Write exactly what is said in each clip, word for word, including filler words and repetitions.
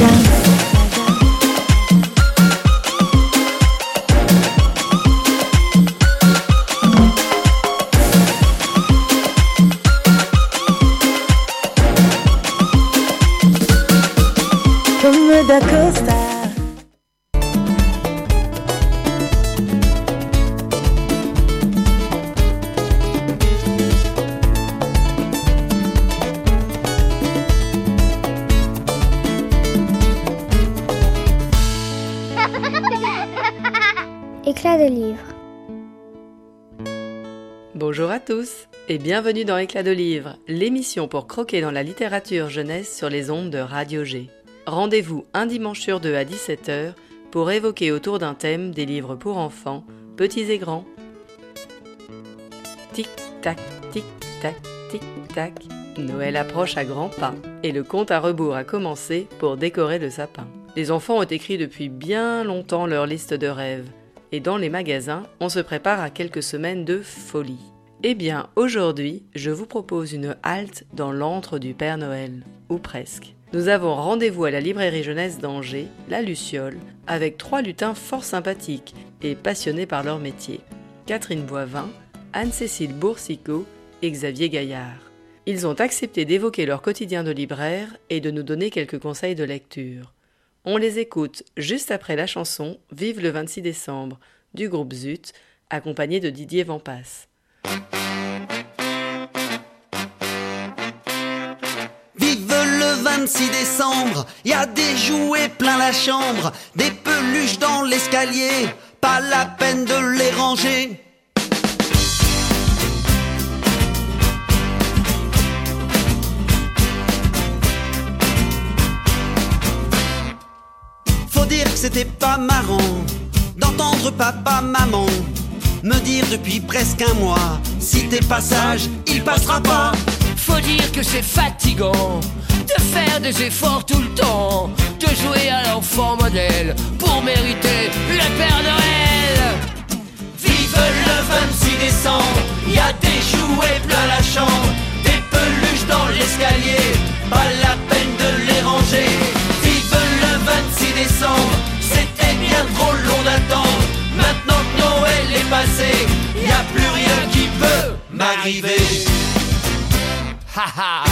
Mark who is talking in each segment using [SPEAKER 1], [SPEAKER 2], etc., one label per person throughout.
[SPEAKER 1] Comme da Costa.
[SPEAKER 2] Éclat de livre.
[SPEAKER 3] Bonjour à tous et bienvenue dans Éclat de livre, l'émission pour croquer dans la littérature jeunesse sur les ondes de Radio G. Rendez-vous un dimanche sur deux à dix-sept heures pour évoquer autour d'un thème des livres pour enfants, petits et grands. Tic-tac, tic-tac, tic-tac, Noël approche à grands pas et le compte à rebours a commencé pour décorer le sapin. Les enfants ont écrit depuis bien longtemps leur liste de rêves et dans les magasins, on se prépare à quelques semaines de folie. Eh bien, aujourd'hui, je vous propose une halte dans l'antre du Père Noël, ou presque. Nous avons rendez-vous à la librairie jeunesse d'Angers, la Luciole, avec trois lutins fort sympathiques et passionnés par leur métier. Catherine Boivin, Anne-Cécile Boursicot et Xavier Gaillard. Ils ont accepté d'évoquer leur quotidien de libraire et de nous donner quelques conseils de lecture. On les écoute juste après la chanson « Vive le vingt-six décembre » du groupe Zut, accompagné de Didier Vampas.
[SPEAKER 4] Vive le vingt-six décembre, y a des jouets plein la chambre, des peluches dans l'escalier, pas la peine de les ranger. Faut dire que c'était pas marrant d'entendre papa, maman me dire depuis presque un mois, si t'es pas sage, il passera pas.
[SPEAKER 5] Faut dire que c'est fatigant de faire des efforts tout le temps, de jouer à l'enfant modèle pour mériter le Père Noël.
[SPEAKER 4] Vive le vingt-six décembre, y a des jouets plein la chambre, des peluches dans l'escalier, pas la peine de les ranger. Vive le vingt-six décembre, c'était bien trop long d'attendre. Maintenant que Noël est passé, y a plus rien qui peut m'arriver. Ha ha.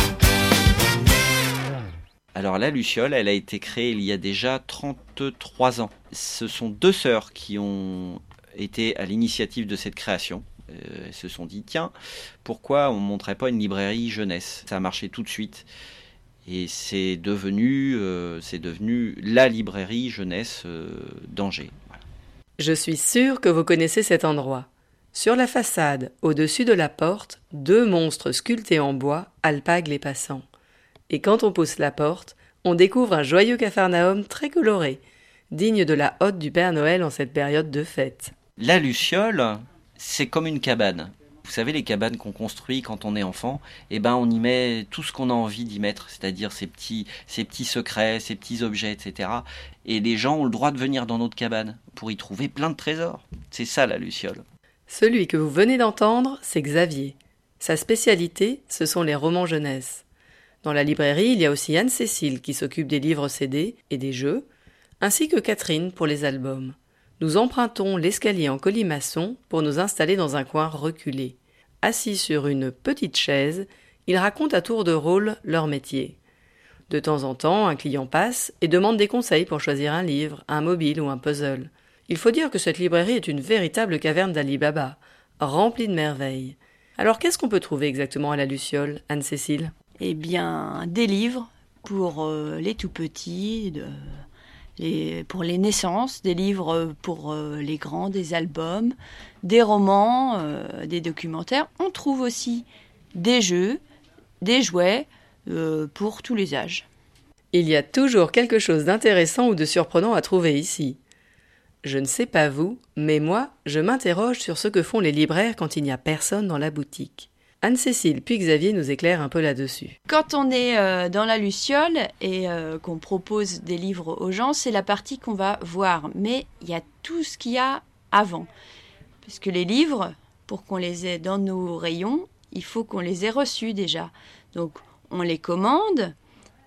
[SPEAKER 6] Alors la Luciole, elle a été créée il y a déjà trente-trois ans. Ce sont deux sœurs qui ont été à l'initiative de cette création. Euh, elles se sont dit, tiens, pourquoi on ne montrait pas une librairie jeunesse ? Ça a marché tout de suite. Et c'est devenu, euh, c'est devenu la librairie jeunesse euh, d'Angers. Voilà.
[SPEAKER 3] Je suis sûre que vous connaissez cet endroit. Sur la façade, au-dessus de la porte, deux monstres sculptés en bois alpaguent les passants. Et quand on pousse la porte, on découvre un joyeux capharnaüm très coloré, digne de la hotte du Père Noël en cette période de fête.
[SPEAKER 6] La Luciole, c'est comme une cabane. Vous savez, les cabanes qu'on construit quand on est enfant, eh ben on y met tout ce qu'on a envie d'y mettre, c'est-à-dire ces petits, ces petits secrets, ces petits objets, et cetera. Et les gens ont le droit de venir dans notre cabane pour y trouver plein de trésors. C'est ça la Luciole.
[SPEAKER 3] Celui que vous venez d'entendre, c'est Xavier. Sa spécialité, ce sont les romans jeunesse. Dans la librairie, il y a aussi Anne-Cécile qui s'occupe des livres C D et des jeux, ainsi que Catherine pour les albums. Nous empruntons l'escalier en colimaçon pour nous installer dans un coin reculé. Assis sur une petite chaise, ils racontent à tour de rôle leur métier. De temps en temps, un client passe et demande des conseils pour choisir un livre, un mobile ou un puzzle. Il faut dire que cette librairie est une véritable caverne d'Ali Baba, remplie de merveilles. Alors qu'est-ce qu'on peut trouver exactement à la Luciole, Anne-Cécile ?
[SPEAKER 7] Eh bien, des livres pour euh, les tout-petits, de... Les, pour les naissances, des livres pour euh, les grands, des albums, des romans, euh, des documentaires. On trouve aussi des jeux, des jouets euh, pour tous les âges.
[SPEAKER 3] Il y a toujours quelque chose d'intéressant ou de surprenant à trouver ici. Je ne sais pas vous, mais moi, je m'interroge sur ce que font les libraires quand il n'y a personne dans la boutique. Anne-Cécile puis Xavier nous éclairent un peu là-dessus.
[SPEAKER 7] Quand on est euh, dans la Luciole et euh, qu'on propose des livres aux gens, c'est la partie qu'on va voir. Mais il y a tout ce qu'il y a avant. Parce que les livres, pour qu'on les ait dans nos rayons, il faut qu'on les ait reçus déjà. Donc on les commande,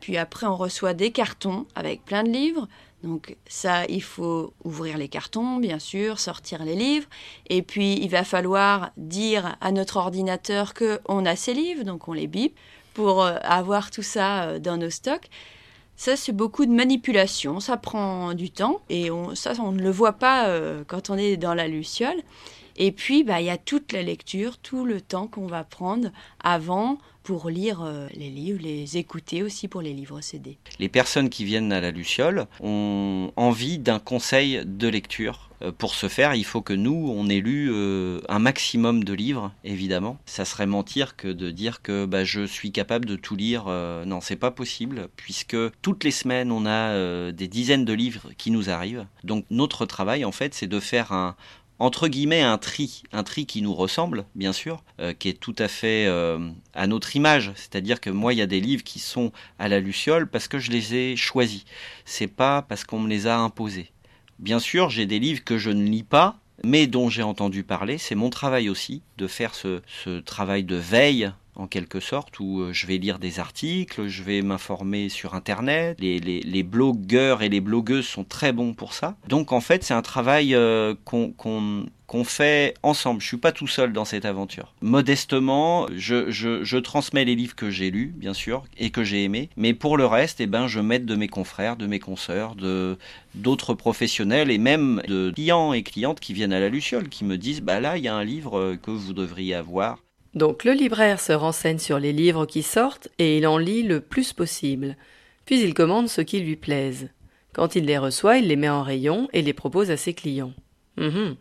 [SPEAKER 7] Puis après, on reçoit des cartons avec plein de livres. Donc ça, il faut ouvrir les cartons, bien sûr, sortir les livres. Et puis, il va falloir dire à notre ordinateur qu'on a ces livres, donc on les bip, pour avoir tout ça dans nos stocks. Ça, c'est beaucoup de manipulation, ça prend du temps. Et on, ça, on ne le voit pas euh, quand on est dans la Luciole. Et puis, bah, y a toute la lecture, tout le temps qu'on va prendre avant pour lire euh, les livres, les écouter aussi pour les livres C D.
[SPEAKER 6] Les personnes qui viennent à la Luciole ont envie d'un conseil de lecture. Euh, pour ce faire, il faut que nous, on ait lu euh, un maximum de livres, évidemment. Ça serait mentir que de dire que bah, je suis capable de tout lire. Euh, non, c'est pas possible, puisque toutes les semaines, on a euh, des dizaines de livres qui nous arrivent. Donc, notre travail, en fait, c'est de faire un... entre guillemets un tri, un tri qui nous ressemble, bien sûr, euh, qui est tout à fait euh, à notre image. C'est-à-dire que moi, il y a des livres qui sont à la Luciole parce que je les ai choisis. C'est pas parce qu'on me les a imposés. Bien sûr, j'ai des livres que je ne lis pas, mais dont j'ai entendu parler. C'est mon travail aussi, de faire ce, ce travail de veille, en quelque sorte, où je vais lire des articles, je vais m'informer sur Internet. Les, les, les blogueurs et les blogueuses sont très bons pour ça. Donc en fait, c'est un travail euh, qu'on, qu'on, qu'on fait ensemble. Je ne suis pas tout seul dans cette aventure. Modestement, je, je, je transmets les livres que j'ai lus, bien sûr, et que j'ai aimés. Mais pour le reste, eh ben, je m'aide de mes confrères, de mes consoeurs, de, d'autres professionnels et même de clients et clientes qui viennent à la Luciole, qui me disent bah là, il y a un livre que vous devriez avoir.
[SPEAKER 3] Donc le libraire se renseigne sur les livres qui sortent et il en lit le plus possible. Puis il commande ceux qui lui plaisent. Quand il les reçoit, il les met en rayon et les propose à ses clients. Mmh.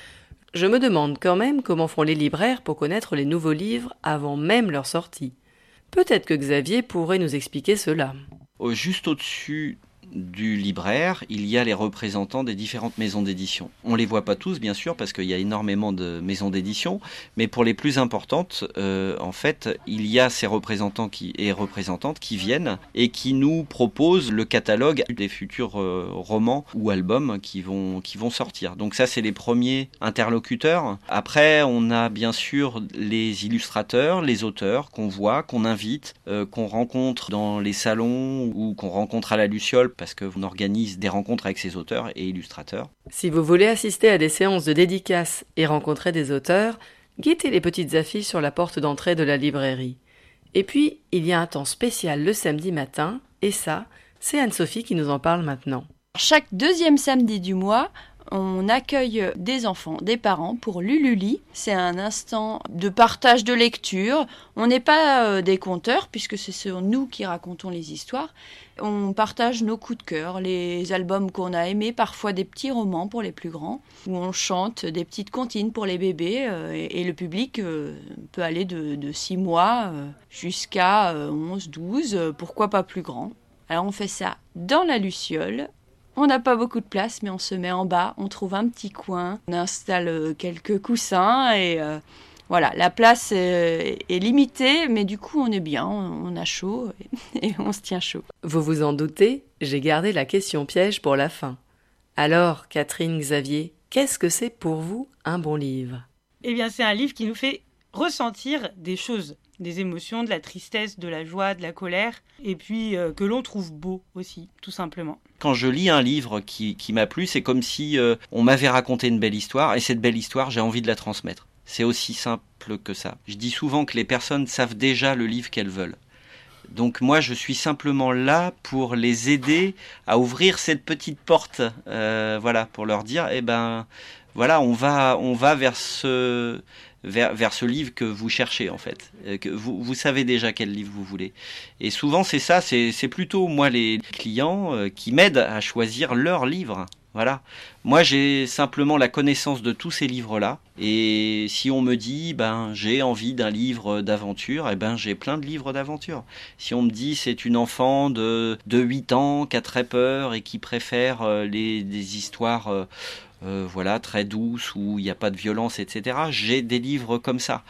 [SPEAKER 3] Je me demande quand même comment font les libraires pour connaître les nouveaux livres avant même leur sortie. Peut-être que Xavier pourrait nous expliquer cela.
[SPEAKER 6] Juste au-dessus du libraire, il y a les représentants des différentes maisons d'édition. On ne les voit pas tous, bien sûr, parce qu'il y a énormément de maisons d'édition, mais pour les plus importantes, euh, en fait, il y a ces représentants qui, et représentantes qui viennent et qui nous proposent le catalogue des futurs euh, romans ou albums qui vont, qui vont sortir. Donc ça, c'est les premiers interlocuteurs. Après, on a bien sûr les illustrateurs, les auteurs qu'on voit, qu'on invite, euh, qu'on rencontre dans les salons ou qu'on rencontre à la Luciole, parce qu'on organise des rencontres avec ces auteurs et illustrateurs.
[SPEAKER 3] Si vous voulez assister à des séances de dédicaces et rencontrer des auteurs, guettez les petites affiches sur la porte d'entrée de la librairie. Et puis, il y a un temps spécial le samedi matin, et ça, c'est Anne-Sophie qui nous en parle maintenant.
[SPEAKER 7] Chaque deuxième samedi du mois, on accueille des enfants, des parents pour Lululi. C'est un instant de partage de lecture. On n'est pas euh, des conteurs, puisque c'est nous qui racontons les histoires. On partage nos coups de cœur, les albums qu'on a aimés, parfois des petits romans pour les plus grands, où on chante des petites comptines pour les bébés, euh, et, et le public euh, peut aller de, de six mois euh, jusqu'à euh, onze, douze, euh, pourquoi pas plus grand. Alors on fait ça dans la Luciole. On n'a pas beaucoup de place, mais on se met en bas, on trouve un petit coin, on installe quelques coussins et euh, voilà, la place est, est limitée, mais du coup on est bien, on, on a chaud et, et on se tient chaud.
[SPEAKER 3] Vous vous en doutez, j'ai gardé la question piège pour la fin. Alors, Catherine, Xavier, qu'est-ce que c'est pour vous un bon livre ?
[SPEAKER 1] Eh bien, c'est un livre qui nous fait ressentir des choses, des émotions, de la tristesse, de la joie, de la colère, et puis euh, que l'on trouve beau aussi, tout simplement.
[SPEAKER 6] Quand je lis un livre qui, qui m'a plu, c'est comme si euh, on m'avait raconté une belle histoire, et cette belle histoire, j'ai envie de la transmettre. C'est aussi simple que ça. Je dis souvent que les personnes savent déjà le livre qu'elles veulent. Donc moi, je suis simplement là pour les aider à ouvrir cette petite porte, euh, voilà, pour leur dire, eh ben, voilà, on va, on va vers ce... Vers, vers ce livre que vous cherchez en fait, euh, que vous, vous savez déjà quel livre vous voulez. Et souvent c'est ça, c'est, c'est plutôt moi les clients euh, qui m'aident à choisir leur livre. Voilà. Moi j'ai simplement la connaissance de tous ces livres-là, et si on me dit ben j'ai envie d'un livre d'aventure, et eh ben j'ai plein de livres d'aventure. Si on me dit c'est une enfant de, de huit ans qui a très peur et qui préfère euh, les, des histoires euh, Euh, voilà, très douce, où il n'y a pas de violence, et cetera. J'ai des livres comme ça.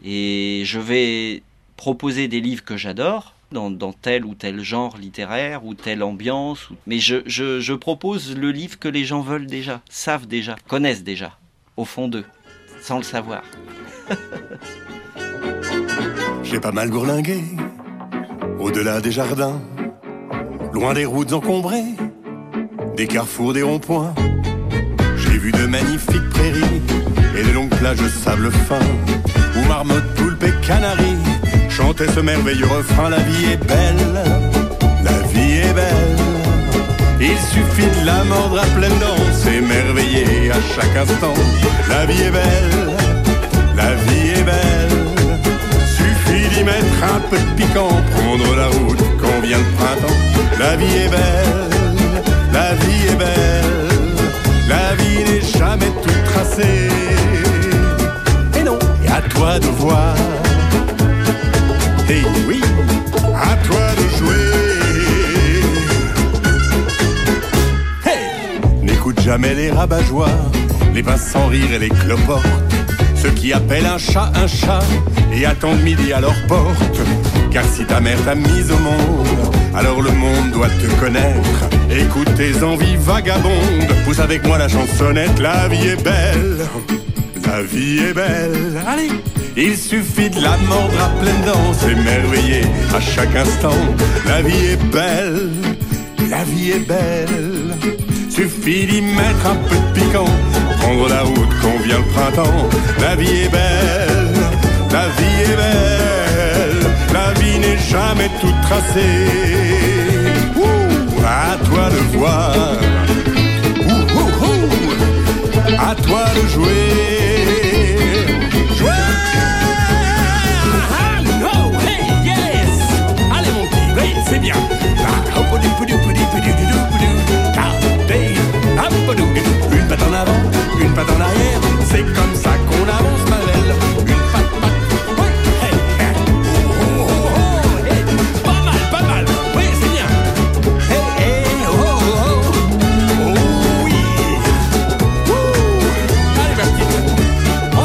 [SPEAKER 6] Et je vais proposer des livres que j'adore, dans, dans tel ou tel genre littéraire, ou telle ambiance. Ou... Mais je, je, je propose le livre que les gens veulent déjà, savent déjà, connaissent déjà, au fond d'eux, sans le savoir.
[SPEAKER 2] J'ai pas mal gourlingué, au-delà des jardins. loin des routes encombrées, des carrefours, des ronds-points. J'ai vu de magnifiques prairies et de longues plages de sable fin, où marmottes, poulpes et canaris chantaient ce merveilleux refrain. La vie est belle, la vie est belle. Il suffit de la mordre à pleines dents, s'émerveiller à chaque instant. La vie est belle, la vie est belle. Suffit d'y mettre un peu de piquant, prendre la route quand vient le printemps. La vie est belle, la vie est belle. La vie n'est jamais toute tracée. Et non, et à toi de voir. Et oui, à toi de jouer. Hey, n'écoute jamais les rabat-joie, les pinces sans rire et les cloportes, ceux qui appellent un chat un chat et attendent midi à leur porte. Car si ta mère t'a mise au monde, alors le monde doit te connaître. Écoute tes envies vagabondes, pousse avec moi la chansonnette. La vie est belle, la vie est belle. Allez, il suffit de la mordre à pleines dents, s'émerveiller à chaque instant. La vie est belle, la vie est belle. Suffit d'y mettre un peu de piquant, prendre la route quand vient le printemps. La vie est belle, la vie est belle. La vie n'est jamais toute tracée. Ouh, à toi de voir. Ouh, ouh, ouh. À toi de jouer. Jouer. Ah, no, hey, yes. Allez mon petit, oui, c'est bien. Ah, hop, hop, hop, hop, une patte en avant, une patte en arrière, c'est comme ça qu'on avance ma belle. Une patte, patte, oui, hey, hey. Oh, oh, oh, oh, hey. Pas mal, pas mal, oui, c'est bien. Hey, hey, oh, oh, oh, oh, oui. Ouh. Allez ma petite, on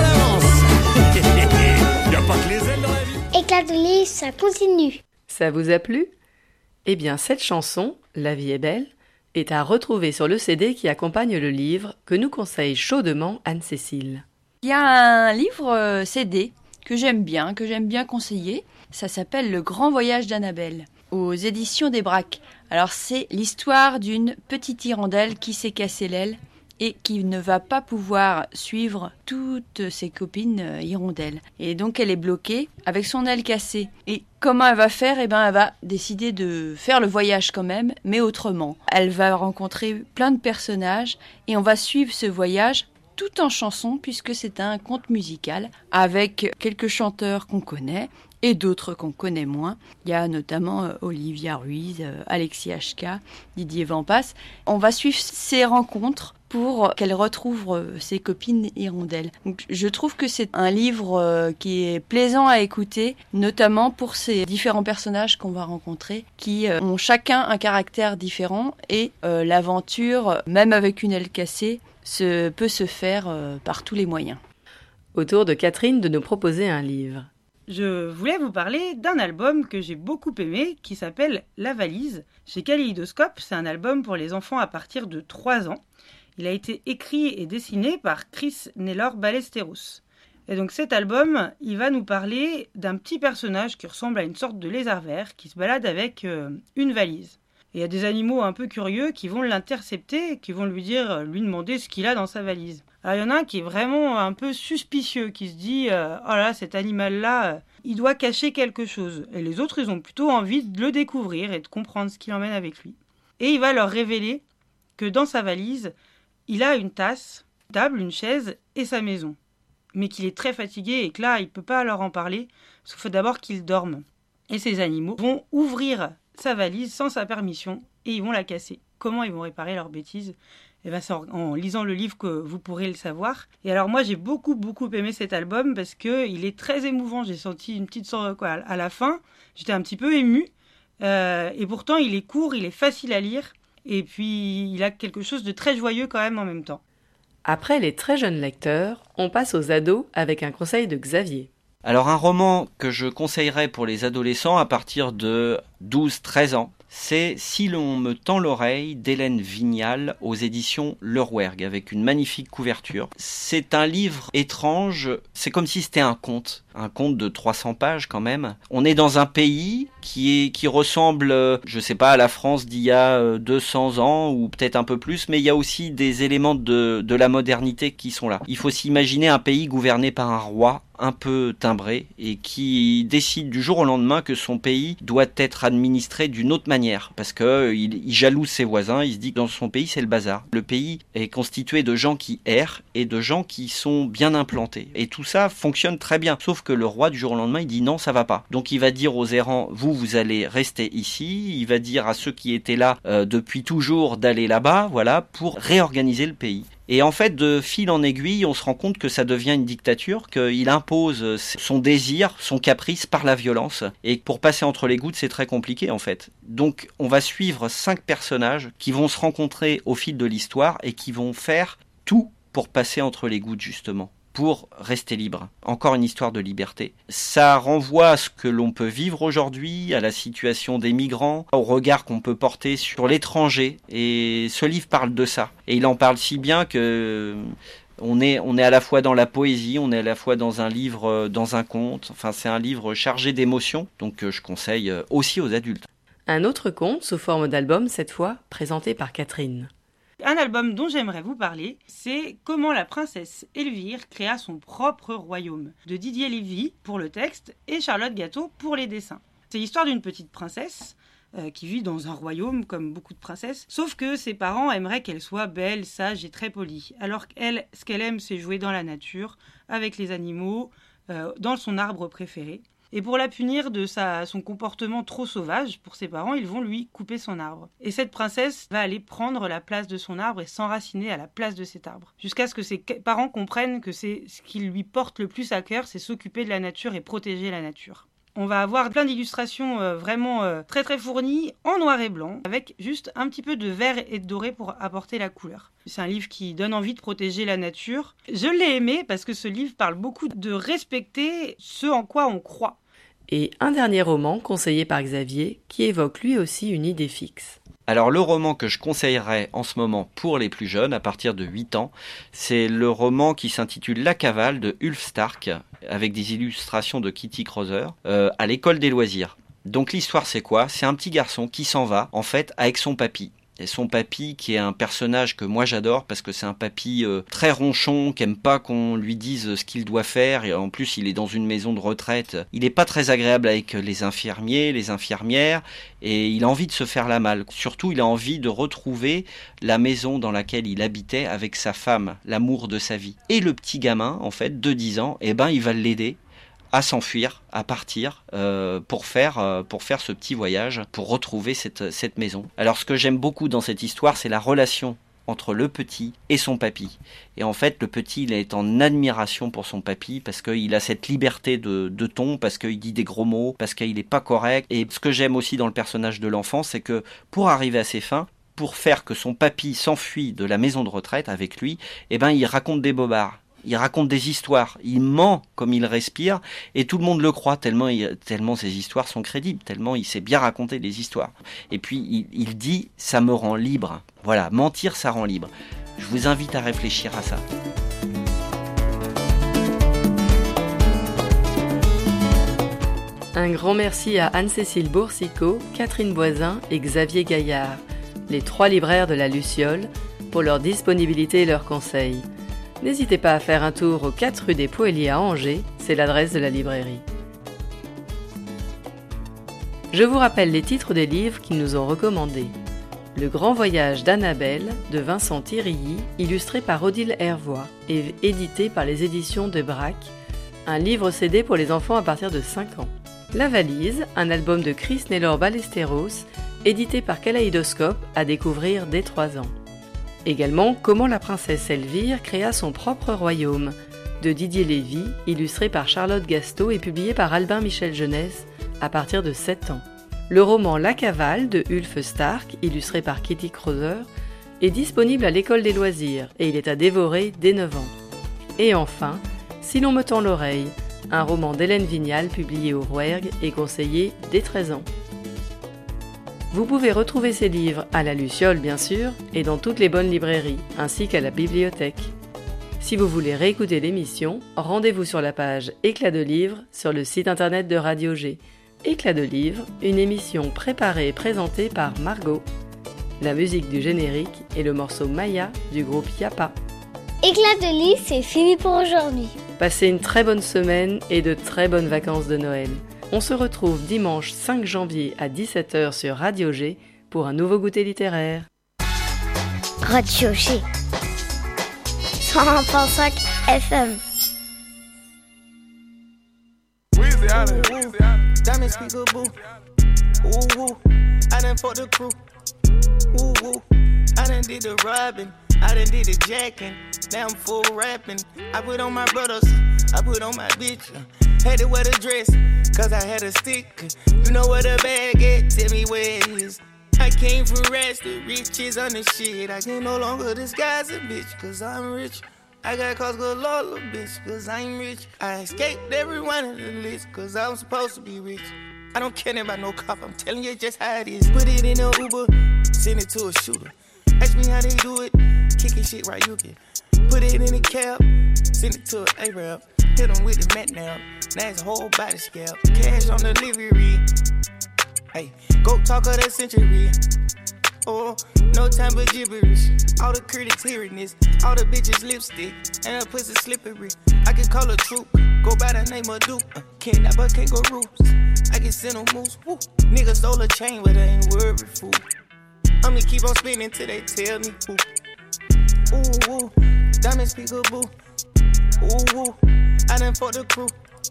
[SPEAKER 2] avance. Y'a pas que les ailes dans la vie.
[SPEAKER 8] Éclat de livre, ça continue.
[SPEAKER 3] Ça vous a plu ? Eh bien, cette chanson, La vie est belle, est à retrouver sur le C D qui accompagne le livre que nous conseille chaudement Anne-Cécile.
[SPEAKER 7] Il y a un livre euh, C D que j'aime bien, que j'aime bien conseiller. Ça s'appelle Le Grand Voyage d'Annabelle, aux éditions des Braques. Alors c'est l'histoire d'une petite hirondelle qui s'est cassé l'aile et qui ne va pas pouvoir suivre toutes ses copines euh, hirondelles. Et donc elle est bloquée avec son aile cassée. Et comment elle va faire ? Eh ben, elle va décider de faire le voyage quand même, mais autrement. Elle va rencontrer plein de personnages et on va suivre ce voyage tout en chanson puisque c'est un conte musical avec quelques chanteurs qu'on connaît et d'autres qu'on connaît moins. Il y a notamment euh, Olivia Ruiz, euh, Alexis H K, Didier Vampas. On va suivre ces rencontres pour qu'elle retrouve euh, ses copines hirondelles. Donc, je trouve que c'est un livre euh, qui est plaisant à écouter, notamment pour ces différents personnages qu'on va rencontrer, qui euh, ont chacun un caractère différent et euh, l'aventure, même avec une aile cassée, se, peut se faire euh, par tous les moyens.
[SPEAKER 3] Au tour de Catherine de nous proposer un livre.
[SPEAKER 1] Je voulais vous parler d'un album que j'ai beaucoup aimé qui s'appelle La Valise. Chez Kaléidoscope, c'est un album pour les enfants à partir de trois ans. Il a été écrit et dessiné par Chris Nelor Ballesteros. Et donc cet album, il va nous parler d'un petit personnage qui ressemble à une sorte de lézard vert qui se balade avec euh, une valise. Et il y a des animaux un peu curieux qui vont l'intercepter, qui vont lui dire, lui demander ce qu'il a dans sa valise. Alors il y en a un qui est vraiment un peu suspicieux, qui se dit euh, « Oh là, cet animal-là, euh, il doit cacher quelque chose. » Et les autres, ils ont plutôt envie de le découvrir et de comprendre ce qu'il emmène avec lui. Et il va leur révéler que dans sa valise, il a une tasse, une table, une chaise et sa maison. Mais qu'il est très fatigué et que là, il ne peut pas leur en parler, parce qu'il faut d'abord qu'il dorme. Et ces animaux vont ouvrir sa valise sans sa permission et ils vont la casser. Comment ils vont réparer leurs bêtises ? Et ben, c'est en, en lisant le livre que vous pourrez le savoir. Et alors moi, j'ai beaucoup, beaucoup aimé cet album parce qu'il est très émouvant. J'ai senti une petite sorte, quoi, à la fin. J'étais un petit peu émue. Euh, et pourtant, il est court, il est facile à lire. Et puis, il a quelque chose de très joyeux quand même en même temps.
[SPEAKER 3] Après les très jeunes lecteurs, on passe aux ados avec un conseil de Xavier.
[SPEAKER 6] Alors un roman que je conseillerais pour les adolescents à partir de douze treize ans, c'est Si l'on me tend l'oreille d'Hélène Vignal aux éditions Le Rouergue avec une magnifique couverture. C'est un livre étrange, c'est comme si c'était un conte. un conte de trois cents pages quand même. On est dans un pays qui, est, qui ressemble, je sais pas, à la France d'il y a deux cents ans ou peut-être un peu plus, mais il y a aussi des éléments de, de la modernité qui sont là. Il faut s'imaginer un pays gouverné par un roi un peu timbré et qui décide du jour au lendemain que son pays doit être administré d'une autre manière parce que il, il jalouse ses voisins, il se dit que dans son pays c'est le bazar. Le pays est constitué de gens qui errent et de gens qui sont bien implantés et tout ça fonctionne très bien, sauf que le roi du jour au lendemain il dit non, ça va pas. Donc il va dire aux errants, vous vous allez rester ici, il va dire à ceux qui étaient là euh, depuis toujours d'aller là-bas, voilà, pour réorganiser le pays. Et en fait, de fil en aiguille, on se rend compte que ça devient une dictature, qu'il impose son désir, son caprice par la violence. Et pour passer entre les gouttes, c'est très compliqué en fait. Donc on va suivre cinq personnages qui vont se rencontrer au fil de l'histoire et qui vont faire tout pour passer entre les gouttes justement, pour rester libre. Encore une histoire de liberté. Ça renvoie à ce que l'on peut vivre aujourd'hui, à la situation des migrants, au regard qu'on peut porter sur l'étranger. Et ce livre parle de ça. Et il en parle si bien que on est, on est à la fois dans la poésie, on est à la fois dans un livre, dans un conte. Enfin, c'est un livre chargé d'émotions, donc je conseille aussi aux adultes.
[SPEAKER 3] Un autre conte sous forme d'album, cette fois, présenté par Catherine.
[SPEAKER 1] Un album dont j'aimerais vous parler, c'est Comment la princesse Elvire créa son propre royaume, de Didier Lévy pour le texte et Charlotte Gâteau pour les dessins. C'est l'histoire d'une petite princesse euh, qui vit dans un royaume comme beaucoup de princesses, sauf que ses parents aimeraient qu'elle soit belle, sage et très polie, alors qu'elle, ce qu'elle aime, c'est jouer dans la nature, avec les animaux, euh, dans son arbre préféré. Et pour la punir de sa, son comportement trop sauvage pour ses parents, ils vont lui couper son arbre. Et cette princesse va aller prendre la place de son arbre et s'enraciner à la place de cet arbre. Jusqu'à ce que ses parents comprennent que c'est ce qui lui porte le plus à cœur, c'est s'occuper de la nature et protéger la nature. On va avoir plein d'illustrations euh, vraiment euh, très très fournies, en noir et blanc, avec juste un petit peu de vert et de doré pour apporter la couleur. C'est un livre qui donne envie de protéger la nature. Je l'ai aimé parce que ce livre parle beaucoup de respecter ce en quoi on croit.
[SPEAKER 3] Et un dernier roman conseillé par Xavier qui évoque lui aussi une idée fixe.
[SPEAKER 6] Alors le roman que je conseillerais en ce moment pour les plus jeunes, à partir de huit ans, c'est le roman qui s'intitule La Cavale de Ulf Stark, avec des illustrations de Kitty Kreuser, euh, à l'école des loisirs. Donc l'histoire c'est quoi ? C'est un petit garçon qui s'en va, en fait, avec son papy. Et son papy, qui est un personnage que moi j'adore, parce que c'est un papy euh, très ronchon, qui aime pas qu'on lui dise ce qu'il doit faire, et en plus il est dans une maison de retraite. Il est pas très agréable avec les infirmiers, les infirmières, et il a envie de se faire la malle. Surtout, il a envie de retrouver la maison dans laquelle il habitait avec sa femme, l'amour de sa vie. Et le petit gamin, en fait, de dix ans, eh ben il va l'aider à s'enfuir, à partir euh, pour faire euh, pour faire ce petit voyage, pour retrouver cette cette maison. Alors ce que j'aime beaucoup dans cette histoire, c'est la relation entre le petit et son papy. Et en fait, le petit, il est en admiration pour son papy parce qu'il a cette liberté de, de ton, parce qu'il dit des gros mots, parce qu'il n'est pas correct. Et ce que j'aime aussi dans le personnage de l'enfant, c'est que pour arriver à ses fins, pour faire que son papy s'enfuit de la maison de retraite avec lui, eh ben, il raconte des bobards. Il raconte des histoires, il ment comme il respire et tout le monde le croit tellement, il, tellement ses histoires sont crédibles, tellement il sait bien raconter des histoires. Et puis il, il dit « ça me rend libre ». Voilà, mentir ça rend libre. Je vous invite à réfléchir à ça.
[SPEAKER 3] Un grand merci à Anne-Cécile Boursicot, Catherine Voisin et Xavier Gaillard, les trois libraires de la Luciole, pour leur disponibilité et leurs conseils. N'hésitez pas à faire un tour aux quatre rue des Poëliers à Angers, c'est l'adresse de la librairie. Je vous rappelle les titres des livres qu'ils nous ont recommandés. Le Grand Voyage d'Annabelle de Vincent Thirilly, illustré par Odile Hervois et édité par les éditions de Braque, un livre C D pour les enfants à partir de cinq ans. La Valise, un album de Chris Nelor Ballesteros, édité par Kaléidoscope, à découvrir dès trois ans. Également, Comment la princesse Elvire créa son propre royaume, de Didier Lévy, illustré par Charlotte Gâteau et publié par Albin Michel Jeunesse, à partir de sept ans. Le roman La Cavale de Ulf Stark, illustré par Kitty Kreuser, est disponible à l'école des loisirs et il est à dévorer dès neuf ans. Et enfin, Si l'on me tend l'oreille, un roman d'Hélène Vignal publié au Rouergue et conseillé dès treize ans. Vous pouvez retrouver ces livres à la Luciole bien sûr et dans toutes les bonnes librairies, ainsi qu'à la bibliothèque. Si vous voulez réécouter l'émission, rendez-vous sur la page Éclat de livre sur le site internet de Radio G. Éclat de livre, une émission préparée et présentée par Margot. La musique du générique est le morceau Maya du groupe Yapa.
[SPEAKER 8] Éclat de livre, c'est fini pour aujourd'hui.
[SPEAKER 3] Passez une très bonne semaine et de très bonnes vacances de Noël. On se retrouve dimanche cinq janvier à dix-sept heures sur Radio G pour un nouveau goûter littéraire.
[SPEAKER 8] Radio G. cent un virgule cinq F M.
[SPEAKER 9] Diamond speaker boo. Ooh woo. I done fought the crew. Ooh woo. I done did the robbing. I done did the jacking. Now I'm full rapping. I put on my brothers. I put on my bitch. Had to wear the dress, cause I had a stick. You know where the bag at? Tell me where it is. I came from rats, the riches on the shit. I can no longer disguise a bitch, cause I'm rich. I got cause galore, little bitch, cause I'm rich. I escaped every one of the list, cause I'm supposed to be rich. I don't care about no cop, I'm telling you just how it is. Put it in a Uber, send it to a shooter. Ask me how they do it, kicking shit right, you can. Put it in a cab, send it to an A-Rap. Hit them with the mat now, now it's a whole body scalp. Cash on delivery, hey, go talk of that century. Oh, no time but gibberish. All the critics hearing this, all the bitches lipstick, and her pussy slippery. I can call her troop, go by the name of Duke. Uh, can't that but can't go roots. I can send them moves, woo. Niggas stole a chain, but they ain't worried, fool. I'ma keep on spinning till they tell me who. Ooh, woo, diamond speaker boo. Ooh, woo, I done fought the crew.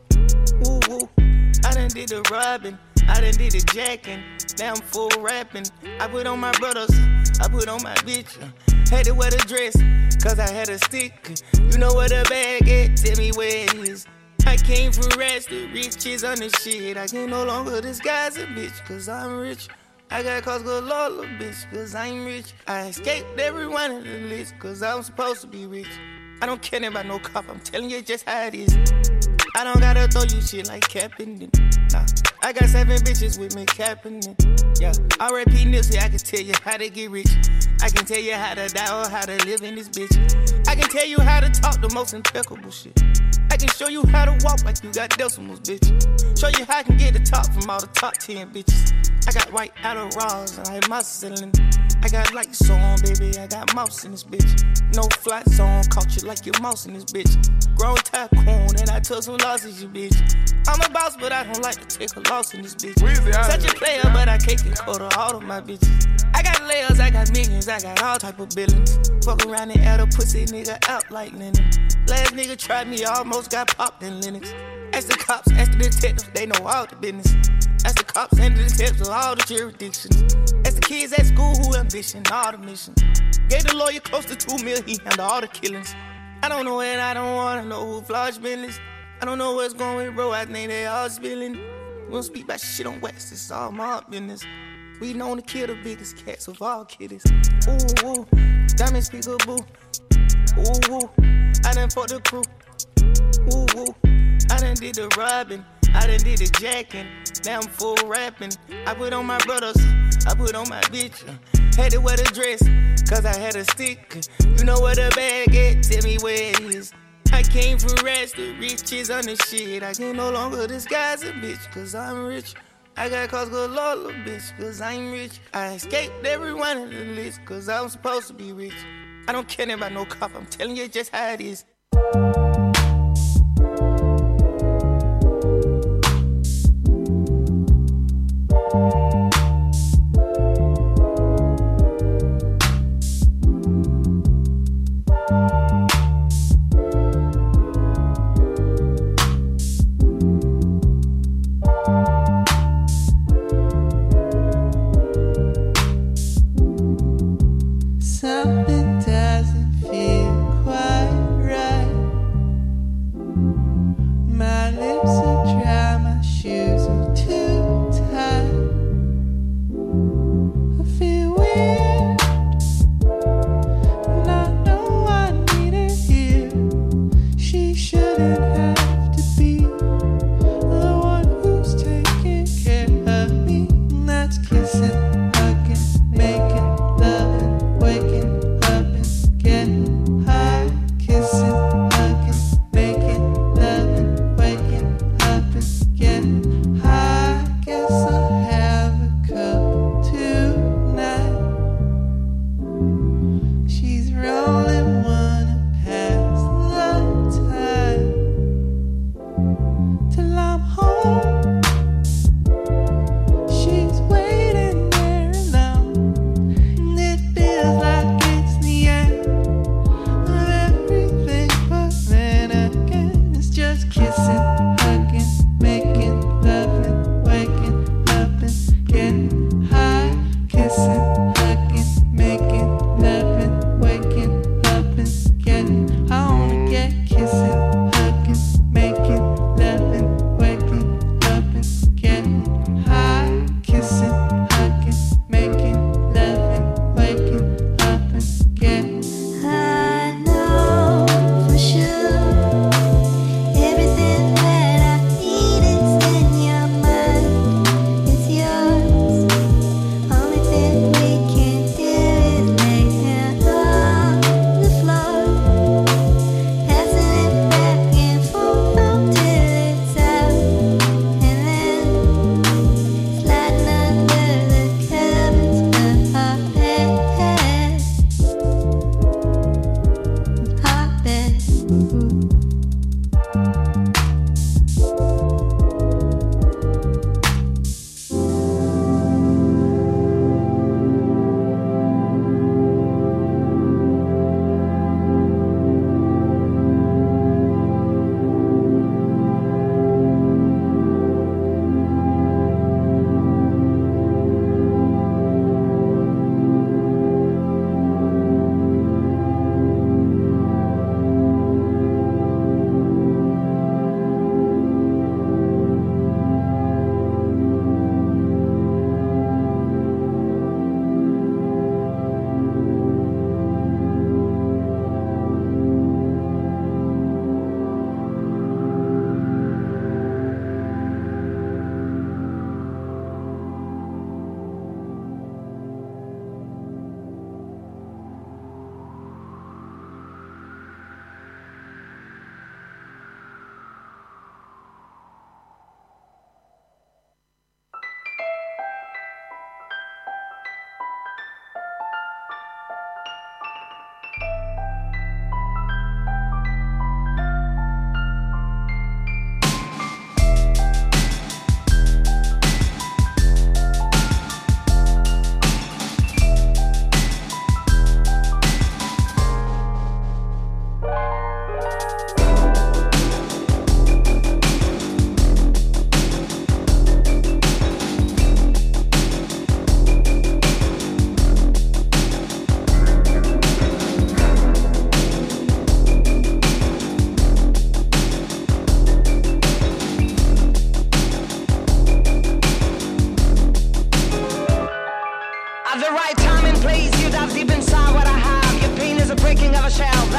[SPEAKER 9] Ooh, woo, I done did the robbing. I done did the jacking, now I'm full rapping. I put on my brothers, I put on my bitch. Had to wear the dress, cause I had a stick. You know where the bag at? Tell me where it is. I came from rats, the riches on the shit. I can no longer disguise a bitch, cause I'm rich. I got cause galore, little bitch, cause I'm rich. I escaped every one of the list, cause I'm supposed to be rich. I don't care about no cop, I'm telling you just how it is. I don't gotta throw you shit like Captain. Nah, I got seven bitches with me capping. Yeah, R I P Nipsey, I can tell you how to get rich. I can tell you how to die or how to live in this bitch. I can tell you how to talk the most impeccable shit. I can show you how to walk like you got decimals, bitch. Show you how I can get the top from all the top ten bitches. I got white Adderalls and I have mouse ceiling. I got lights on, baby, I got mouse in this bitch. No flat zone, caught you like your mouse in this bitch. Grown tycoon and I took some losses, you bitch. I'm a boss, but I don't like to take a loss in this bitch. Such a player, but I can't get caught of all of my bitches. I got layers, I got millions, I got all type of billings. Fuck around and add a pussy nigga out like linen. Last nigga tried me, almost got popped in Linux. Ask the cops, ask the detectives, they know all the business. Ask the cops and the detectives of all the jurisdictions. Ask the kids at school who ambition, all the missions. Gave the lawyer close to two mil, he handled all the killings. I don't know it, I don't wanna know who flaws business. I don't know what's going with bro, I think they all spilling. We don't speak about shit on West, it's all my business. We known to kill the biggest cats of all kitties. Ooh, ooh, diamond speaker boo. Ooh, woo, I done fought the crew. Ooh, woo, I done did the robbing. I done did the jacking, now I'm full rapping. I put on my brothers, I put on my bitch. Had to wear the dress, cause I had a stick. You know where the bag at? Tell me where it is. I came from rats, the riches on the shit. I can no longer disguise a bitch, cause I'm rich. I got cause galore, little bitch, cause I'm rich. I escaped every one of the list, cause I'm supposed to be rich. I don't care about no cop, I'm telling you just how it is.
[SPEAKER 10] Something doesn't feel quite right. My lips are dry, my shoes are too tight. I feel weird, and I know I need her here. She shouldn't have to be the one who's taking care of me. And that's kissing, hugging, making love, waking up and getting high, kissing.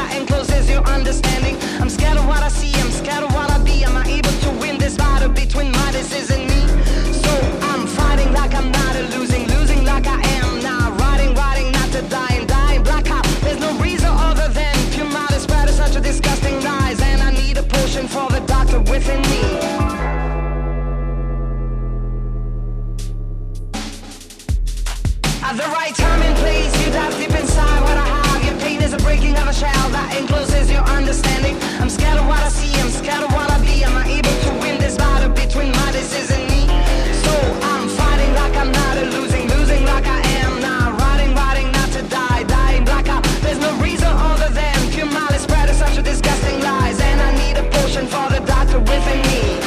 [SPEAKER 9] that encloses your understanding. I'm scared of what I see, I'm scared of what I be. Am I able to win this battle between my decisions and me? So I'm fighting like I'm not a losing, losing like I am now. Riding, riding not to die and dying blackout. There's no reason other than pure malice spread such a disgusting lies. And I need a potion for the doctor within me. At the right time and place, you dive deep inside what I have. Your pain is a breaking of a shell that encloses your understanding. I'm scared of what I see, I'm scared of what I be. Am I able to win this battle between my decisions and me? So I'm fighting like I'm not a losing, losing like I am now. Riding, riding not to die, dying blackout. There's no reason other than pure malice spread such a disgusting lies. And I need a potion for the doctor within me.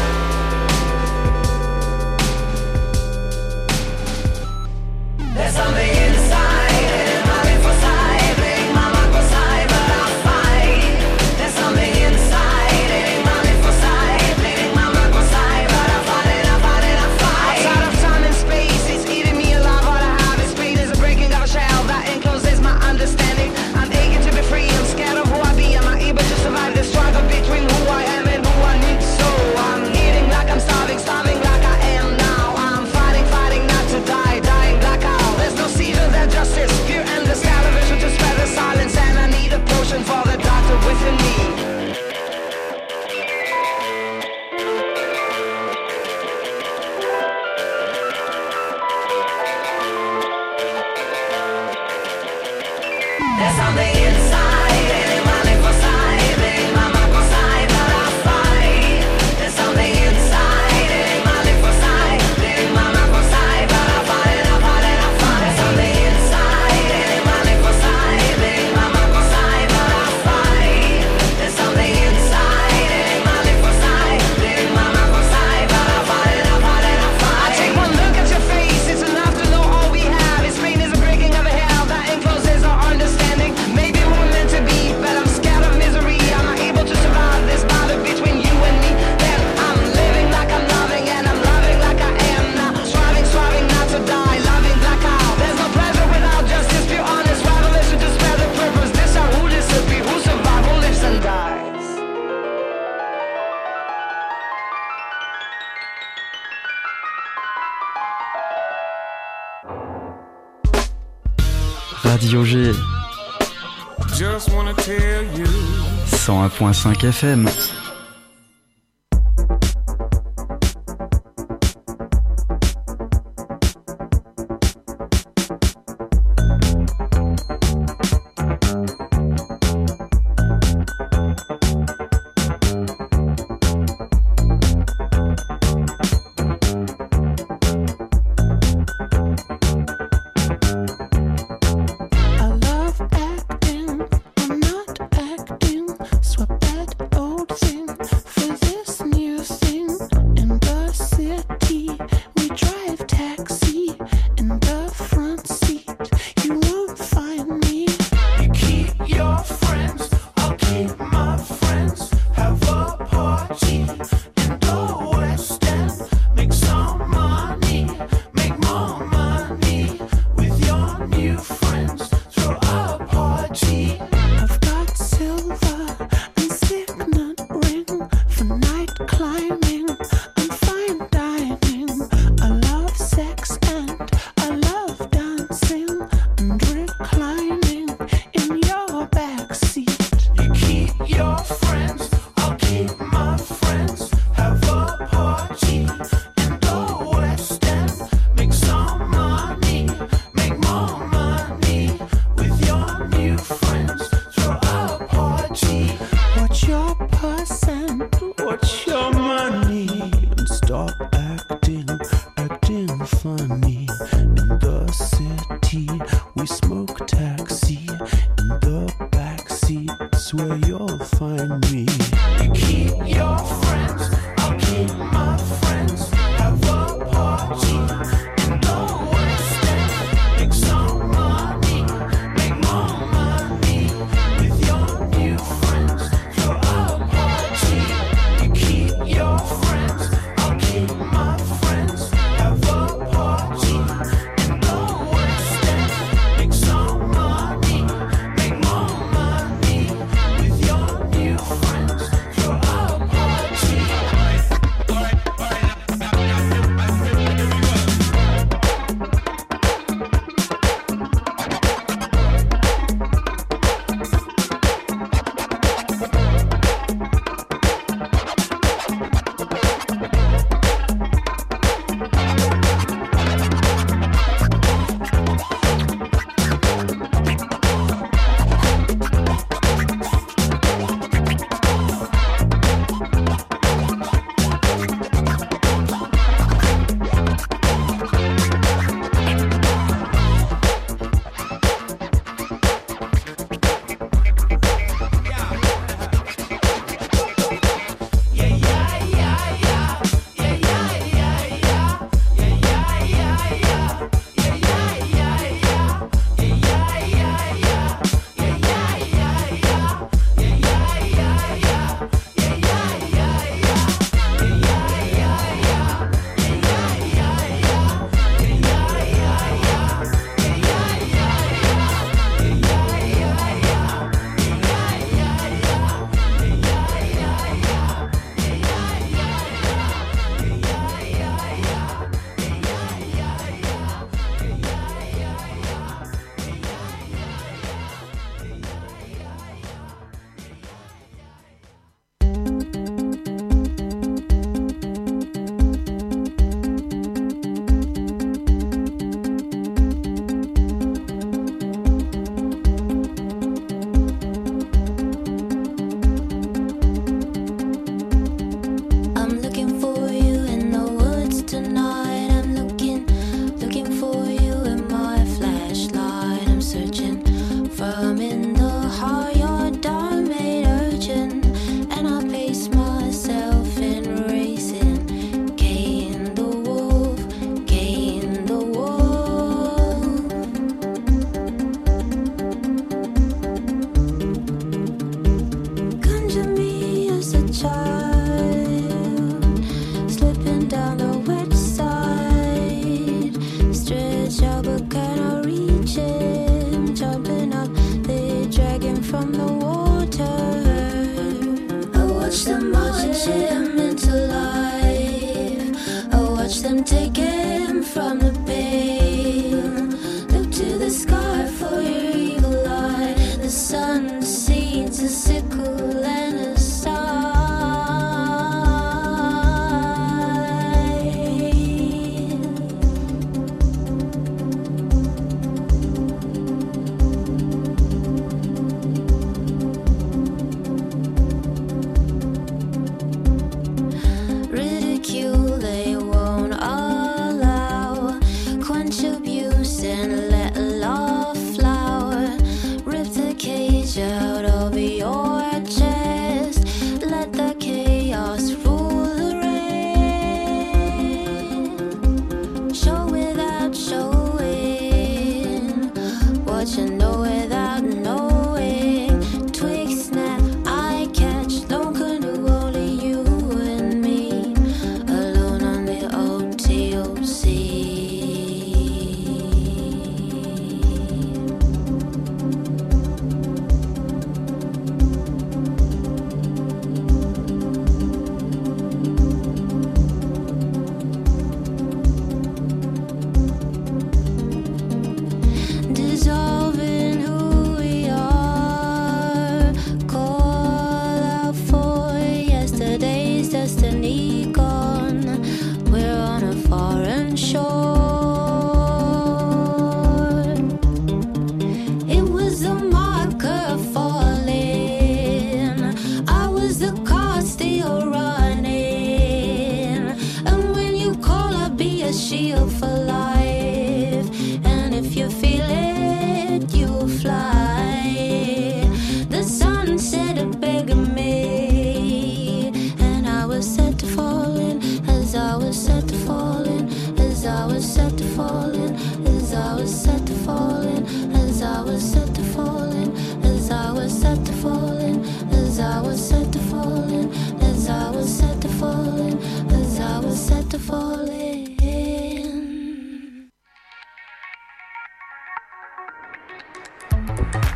[SPEAKER 9] There's something inside, and my life was side, playing my mark was side, but I'll fight. There's something inside, and my life was side, playing my mark was side, but I'll fight it, I'll fight it, I'll fight. Outside of time and space, it's eating me alive. What I have is pain, is a breaking of a shell that encloses my understanding. I'm aching to be free, I'm scared of who I be. Am I able to survive the struggle between who I am and who I need? So I'm eating like I'm starving, starving like I am now. I'm fighting, fighting not to die, dying like I. There's no seizure, there's justice, pure endless television to spread the silence. And I need a potion for the doctor within me. There's something inside, and in my life was side, playing my mark was side, but I'll fight. There's something inside, and in my life was side, playing my mark was side, but I'll fight it, I'll fight it, I'll fight. There's something inside, and in my life was side, playing my mark was side, but I'll fight. There's something inside, and in my life was side, playing my mark was side, but I'll fight it, I'll fight it, I'll fight. I take one look at your face, it's enough to know all we have. It's pain is a breaking of a hell that encloses our understanding. Maybe we're meant to be, but I'm scared of misery. Am I able to survive this battle between you and me? Then I'm living like I'm loving, and I'm loving like I am now. Striving, striving not to die, loving like how. There's no pleasure without justice, pure honest revelation to spare the purpose. This are who lives to be, who survive, who lives and dies.
[SPEAKER 11] Radio G,
[SPEAKER 10] Just wanna tell you.
[SPEAKER 11] cent un point cinq F M.
[SPEAKER 10] I love acting, I'm not acting. Swap that old thing for this new thing. In the city, we drive taxi. In the front seat, you won't find me. You keep your friends, I'll keep my friends. Have a party in the West End. Make some money, make more money with your new friends. Throw a party. I've got silver and signet ring for night climbing and fine dining. I love sex and I love dancing and reclining in your backseat. You keep your friends, I'll keep my friends. Have a party in the West End. Make some money, make more money with your new friends. Throw a party. Watch your person, watch your money, and stop acting, acting funny. In the city, we smoke taxi. In the backseat's where you'll find me. You keep your friends, I'll keep my friends. Have a party in the West End. Make some money, make more money with your new friends. Throw a party. You keep your friends, I'll keep my friends. Have a party in the West End. Make some money, make more money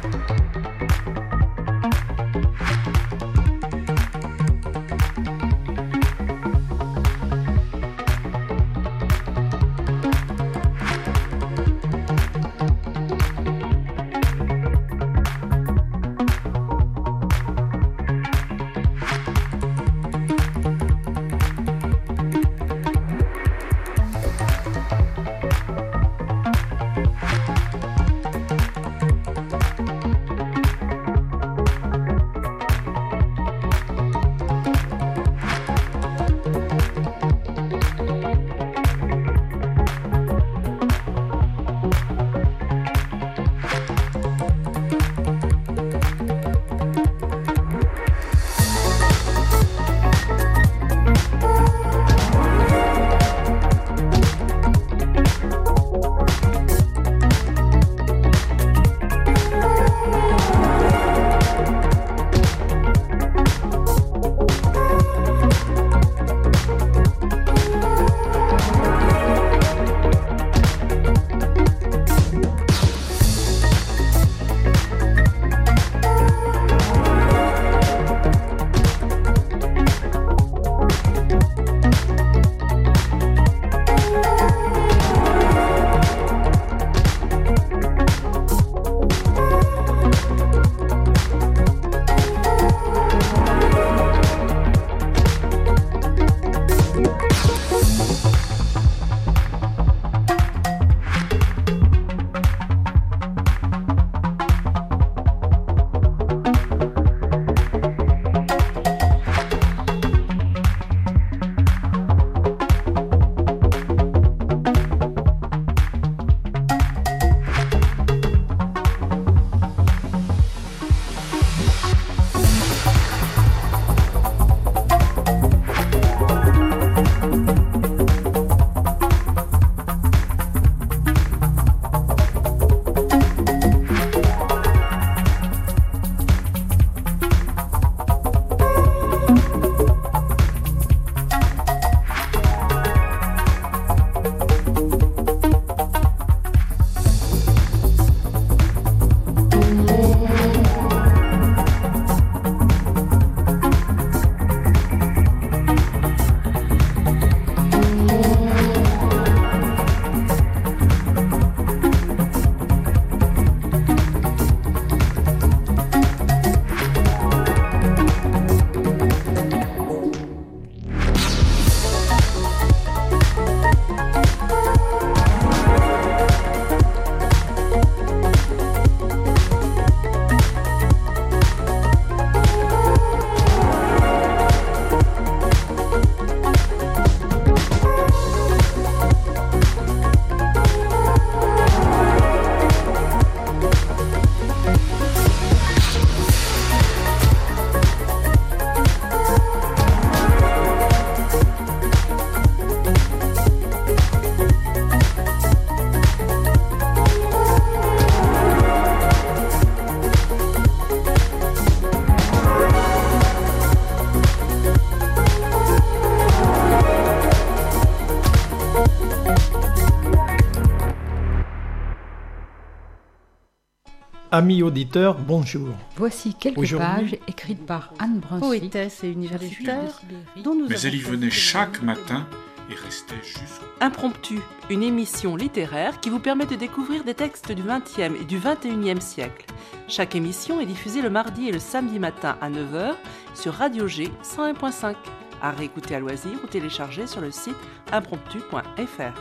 [SPEAKER 12] Amis auditeurs, bonjour.
[SPEAKER 13] Voici quelques
[SPEAKER 12] Aujourd'hui,
[SPEAKER 13] pages écrites par Anne Brunswick,
[SPEAKER 1] poétesse et universitaire, dont nous
[SPEAKER 14] Mais
[SPEAKER 1] avons
[SPEAKER 14] elle y
[SPEAKER 1] fait
[SPEAKER 14] venait
[SPEAKER 1] le
[SPEAKER 14] chaque
[SPEAKER 1] déjeuner.
[SPEAKER 14] matin et restait jusqu'au...
[SPEAKER 15] Impromptu, une émission littéraire qui vous permet de découvrir des textes du vingtième et du vingt et unième siècle. Chaque émission est diffusée le mardi et le samedi matin à neuf heures sur Radio G cent un point cinq. À réécouter à loisir ou télécharger sur le site impromptu point f r.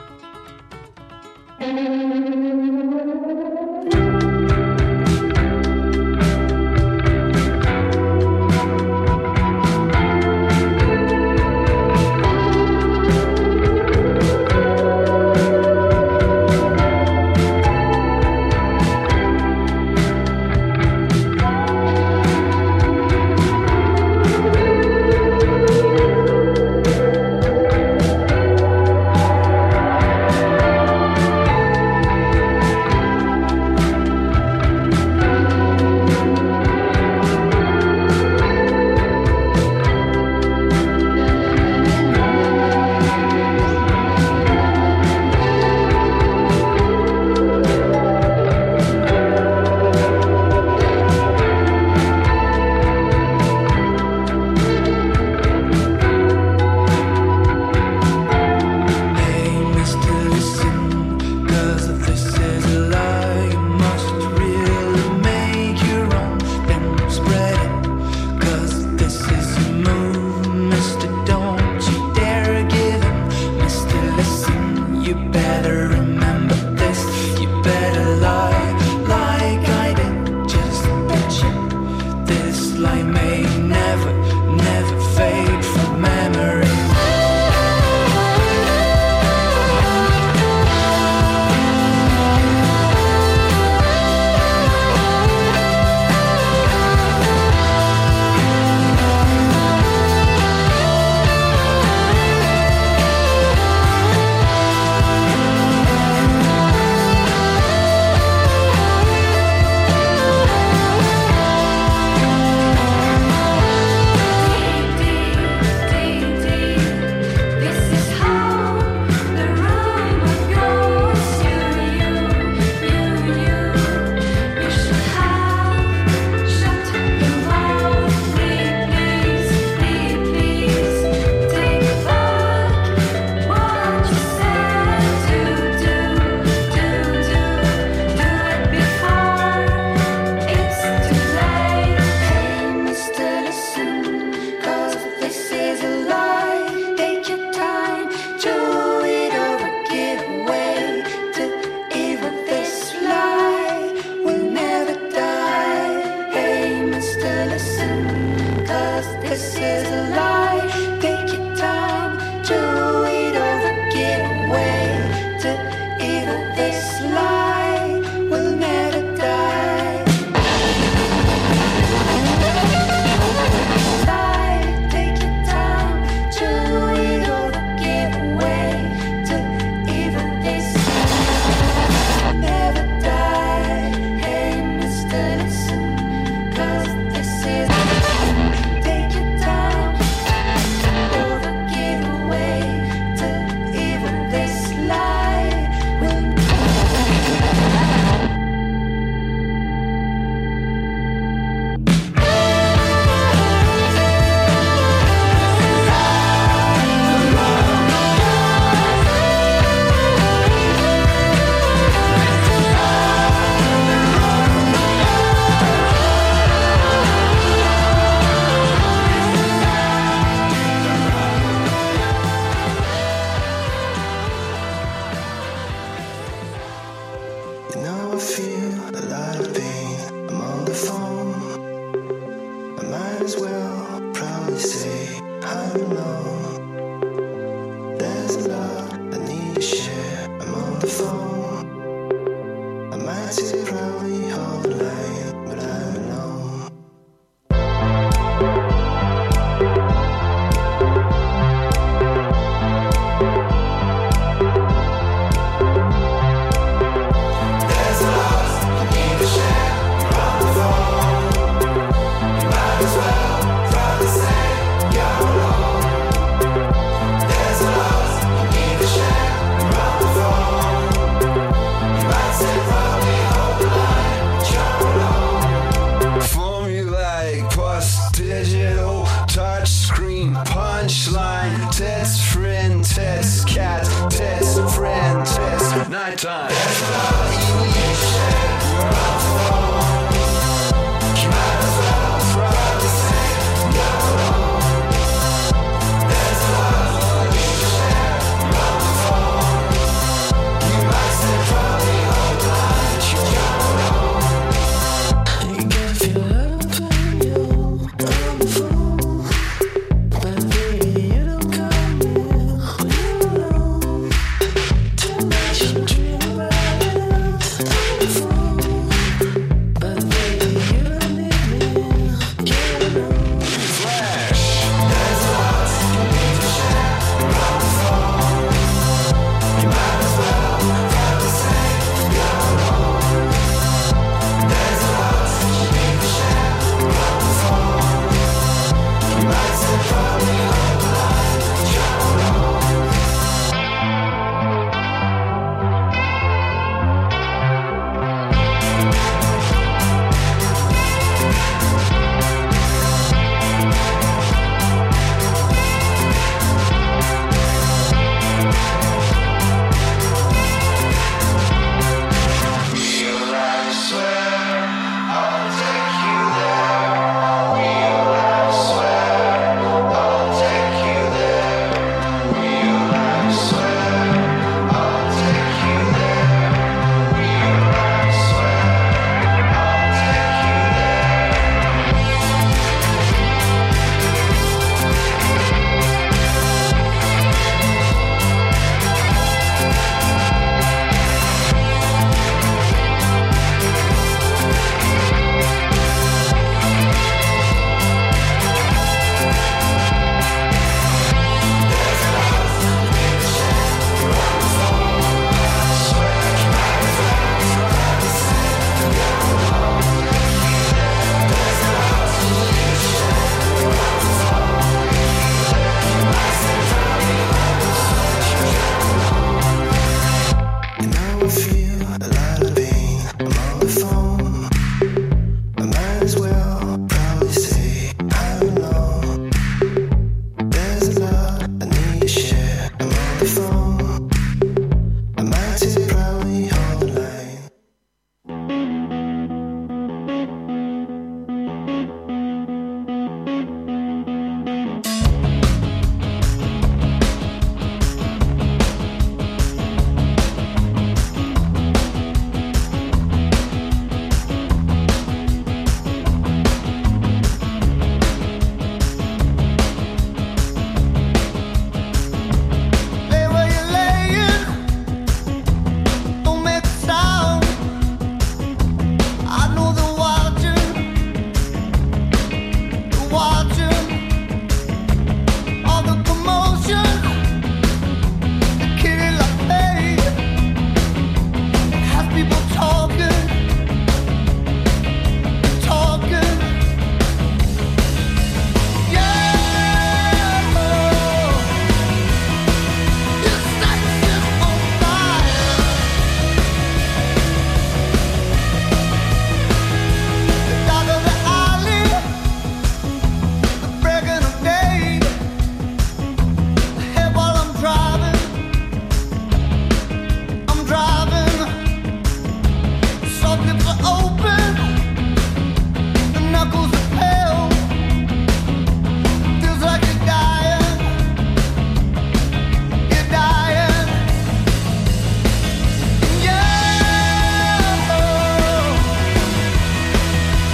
[SPEAKER 4] this light may never, never fade from memory.
[SPEAKER 10] Might as well try to say you're alone.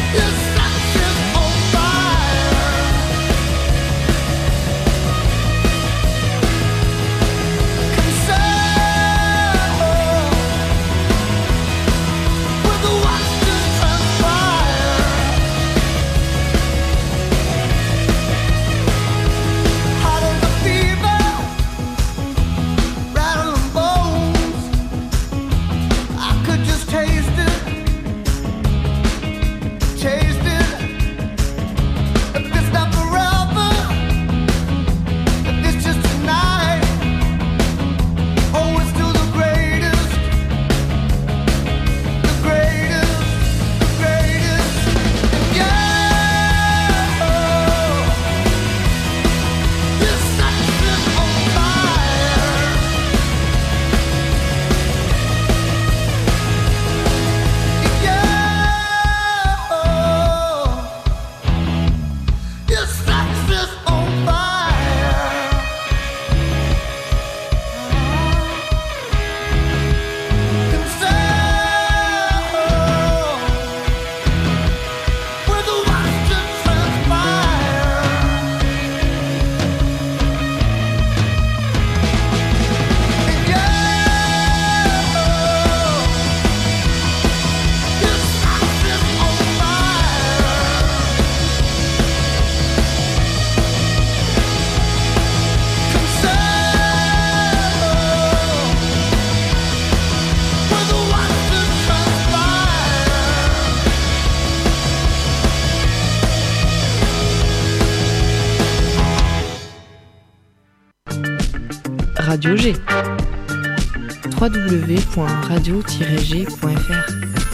[SPEAKER 3] Radio G. w w w point radio tiret g point f r.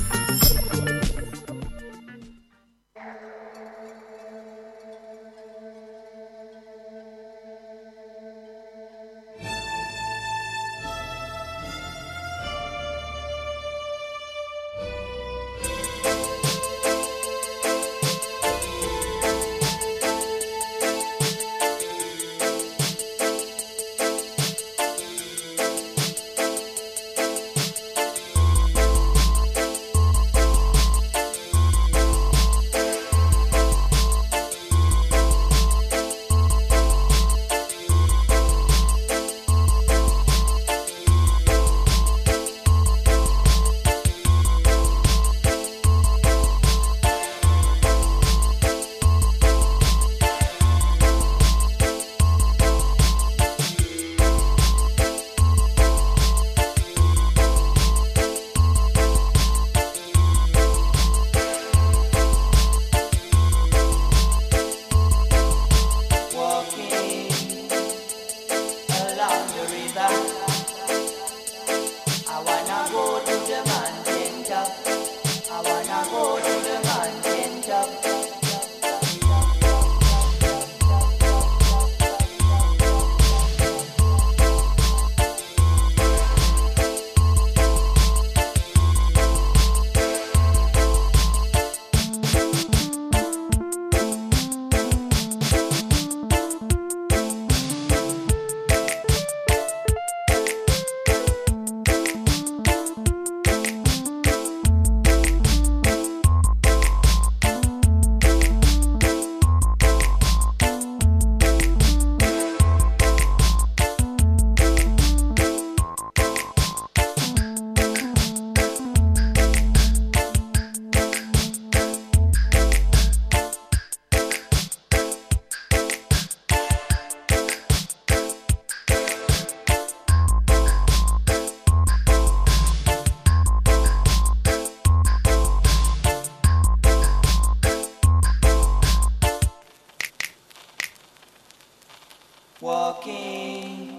[SPEAKER 4] Walking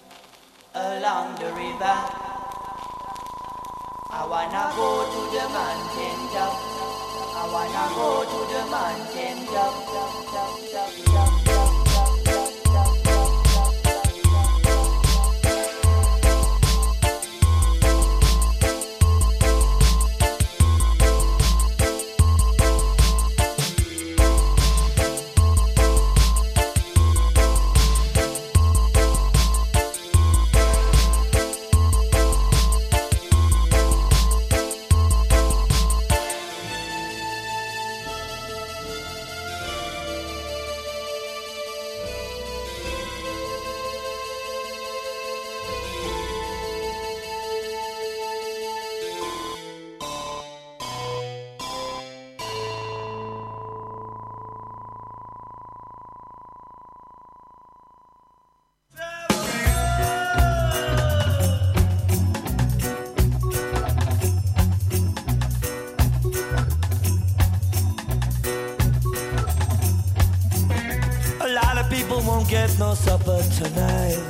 [SPEAKER 4] along the river, I wanna go to the mountain top. I wanna go to the mountain top, top, top, top, top, top. won't get no supper tonight.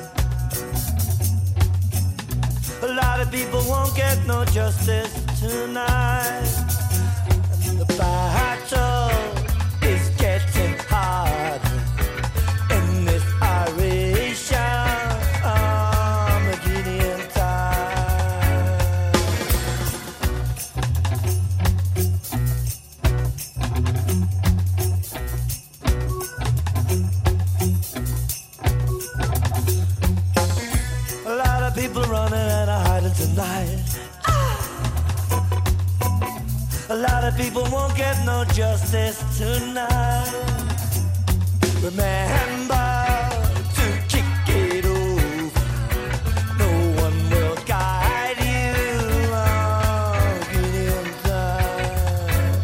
[SPEAKER 4] A lot of people won't get no justice tonight. And the battle is getting hard in this Irish Armageddon time. A lot of people running and hiding tonight. A lot of people won't get no justice tonight. Remember to kick it off. No one will guide you on Gideon time.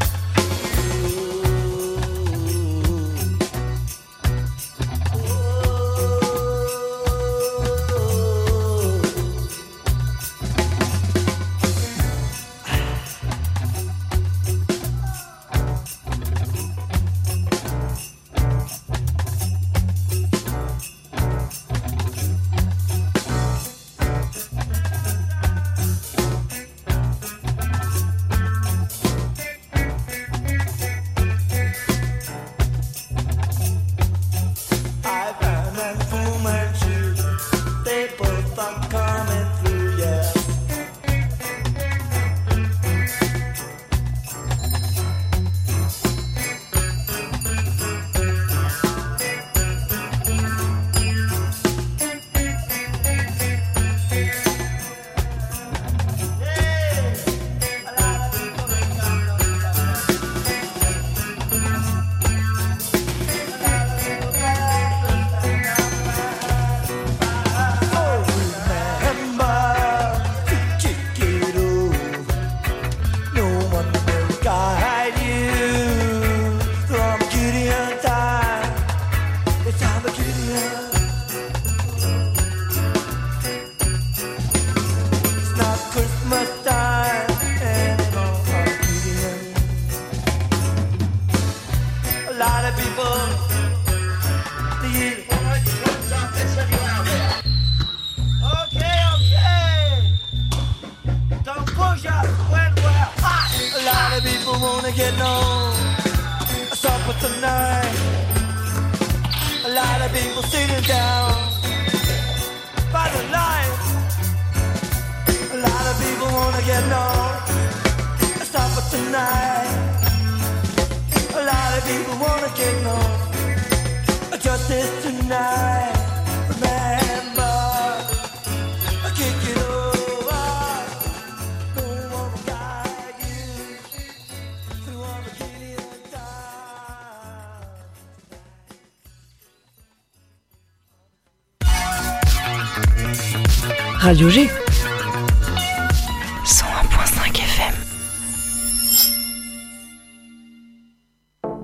[SPEAKER 4] Ivan and Fu Manchu, they both are coming through, yeah. Get no supper tonight. A lot of people sitting down by the light. A lot of people wanna get no supper tonight. A lot of people wanna get no justice tonight. Remember, kick it over. No one will guide you through all the Gideon time.
[SPEAKER 3] Radio G.